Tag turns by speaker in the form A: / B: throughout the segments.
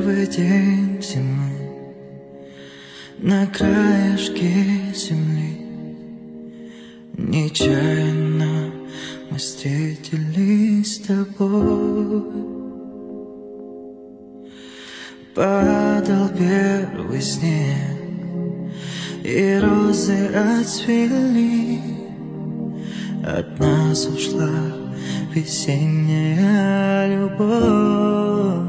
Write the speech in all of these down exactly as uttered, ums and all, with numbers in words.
A: Первый день зимы на краешке земли, нечаянно мы встретились с тобой. Падал первый снег, и розы отцвели. От нас ушла весенняя любовь.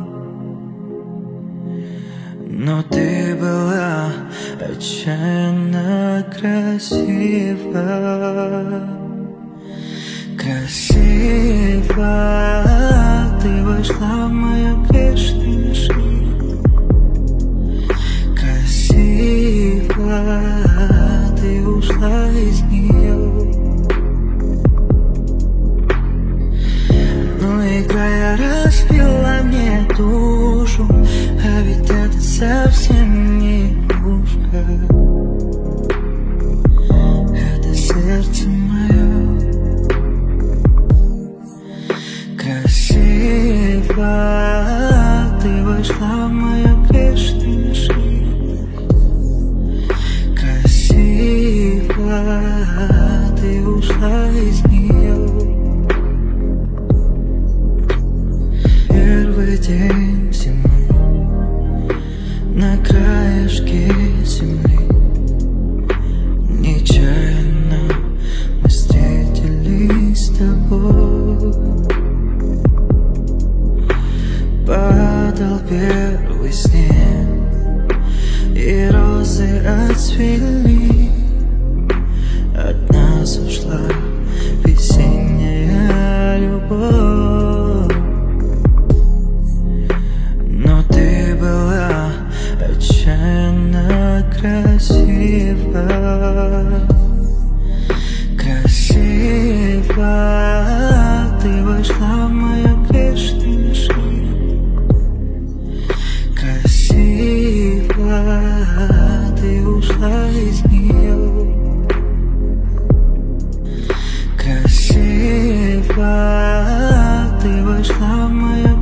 A: Но ты была отчаянно красива, красива. Ты вошла в мою грешную жизнь, красиво. Ты ушла из нее, но играя разбила мне душу. А ведь это совсем не игрушка, это сердце мое. Красиво ты вошла в мою грешную жизнь, красиво ты ушла из нее. Первый день зимы на краешке земли, нечаянно мы встретились с тобой. Падал первый снег, и розы отцвели. От нас ушла весенняя любовь. Но ты была отчаянно красива, красиво. Ты вошла в мою грешную жизнь, красиво. Ты ушла из нее, красиво. Ты вошла в мою